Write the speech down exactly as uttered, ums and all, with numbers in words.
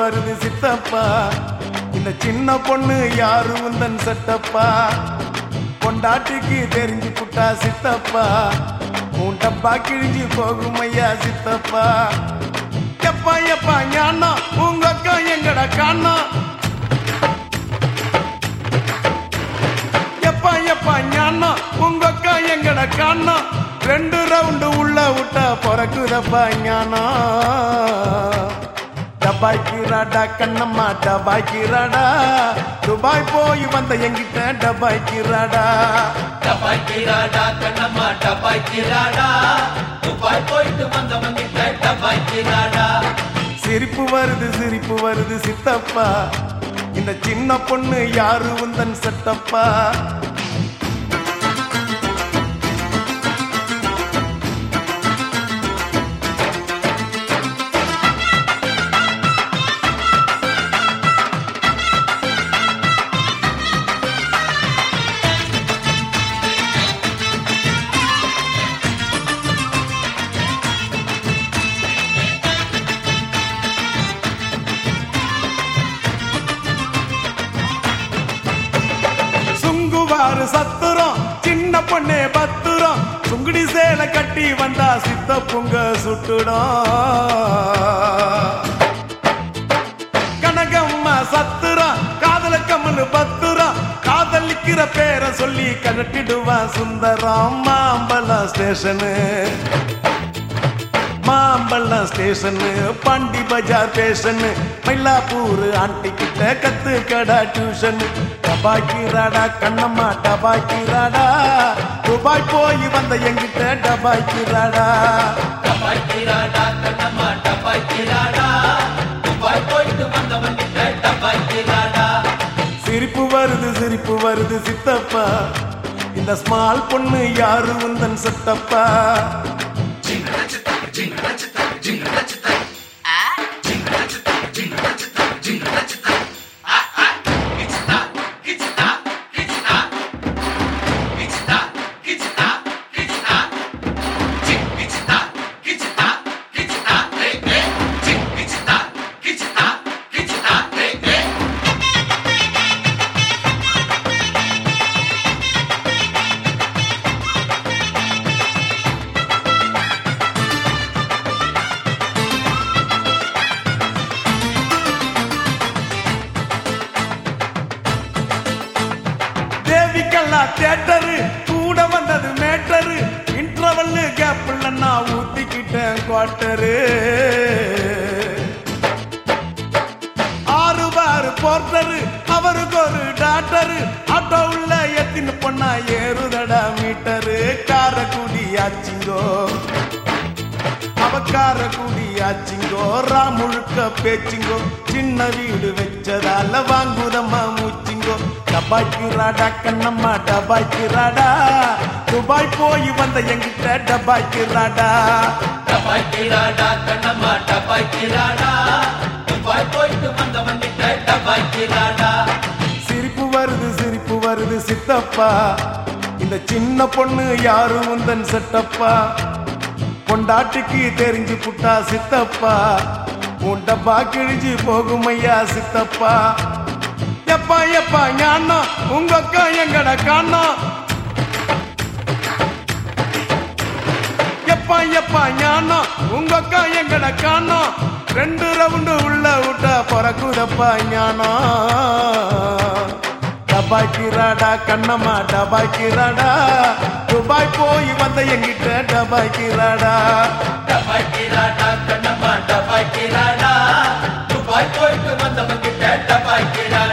வருது சித்தப்பா, இந்த சின்ன பொண்ணு யாரு உந்தன் சட்டப்பா, பொண்டாட்டிக்கு தெரிஞ்சு புட்டா சித்தப்பா, உன் டப்பா கிழிஞ்சு போகும் ஐயா சித்தப்பா. எப்பா எப்பா ஞானா உங்க அக்கா எங்கட காணா, எப்பா எப்பா ஞானா உங்க அக்கா எங்கட காணா, ரெண்டு ரவுண்டு உள்ள விட்டா பிறக்குதப்பா ஞானா. டபாய்க்கிறாடா கண்ணம்மா டபாய்க்கிறாடா, துபாய் போய் வந்த எங்கிட்ட டபாய்க்கிறாடா. டபாய்க்கிறாடா கண்ணம்மா டபாய்க்கிறாடா, துபாய் போயிட்டு வந்த வங்கிட்ட டபாய்க்கிறாடா. சிரிப்பு வருது சிரிப்பு வருது சித்தப்பா, இந்த சின்ன பொண்ணு யாரு உந்தன் சட்டப்பா. சத்துரம் சின்ன பொண்ணே பத்துரம், சுங்குடி சேலை கட்டி வந்தா சித்த பொங்க சுட்டுடும். கனகம்மா சத்துரம் காதல கம்மனு பத்துரம், காதலிக்கிற பேரை சொல்லி கழட்டிடுவான் Sundaram. Mambalam station Mambalam station, Pondy Bazaar fashion, Mylapore aunty கிட்ட கத்து கடா டியூஷன். டபாய்க்கிறாடா கண்ணம்மா டபாய்க்கிறாடா, துபாய் போய் வந்த எங்கிட்ட டபாய்க்கிறாடா. டபாய்க்கிறாடா கண்ணம்மா டபாய்க்கிறாடா, துபாய் போயிட்டு வந்த வங்கிட்ட டபாய்க்கிறாடா. சிரிப்பு வருது சிரிப்பு வருது சித்தப்பா, இந்த ஸ்மால் பொண்ணு யாரு உந்தன் சட்டப்பா. தியேட்டரு கூட வந்தது மேட்டரு, இன்டர்வல் கேப்ல நான் ஊத்திக்கிட்டேன் குவார்டரு. ஆறு பாரு போர்ட்டரு அவருக்கு ஒரு டாக்டரு, ஆட்டோ உள்ள எத்தின்னு பொண்ணா ஏறுதடா மீட்டரு. காரக்குடி ஆச்சிங்கோ அவக்கார கூடி ஆச்சிங்கோ, ராமுழுக்க பேச்சிங்கோ, சின்ன வீடு வச்சதால வாங்குதம்மா மூச்சிங்கோ. டபாய்க்கிறாடா கண்ணம்மா டபாய்க்கிறாடா, துபாய் போய் வந்த எங்கிட்ட டபாய்க்கிறாடா. டபாய்க்கிறாடா கண்ணம்மா டபாய்க்கிறாடா, துபாய் போயிட்டு வந்த வங்கிட்ட டபாய்க்கிறாடா. சிரிப்பு வருது சிரிப்பு வருது சித்தப்பா, இந்த சின்ன பொண்ணு யாரு உந்தன் சட்டப்பா, பொண்டாட்டிக்கு தெரிஞ்சு புட்டா சித்தப்பா, உன் டப்பா கிழிஞ்சு போகும் ஐயா சித்தப்பா. எப்பா எப்பா ஞானா உங்க அக்கா எங்கட காணா, எப்பா எப்பா ஞானா உங்க அக்கா எங்கட காணா, ரெண்டு ரவுண்டு உள்ள விட்டா பிறக்குதப்பா ஞானா. டபாய்க்கிறாடா கண்ணம்மா டபாய்க்கிறாடா, துபாய் போய் வந்த எங்கிட்ட டபாய்க்கிறாடா. டபாய்க்கிறாடா கண்ணம்மா டபாய்க்கிறாடா, துபாய் போயிட்டு வந்த வங்கிட்ட டபாய்க்கிறாடா.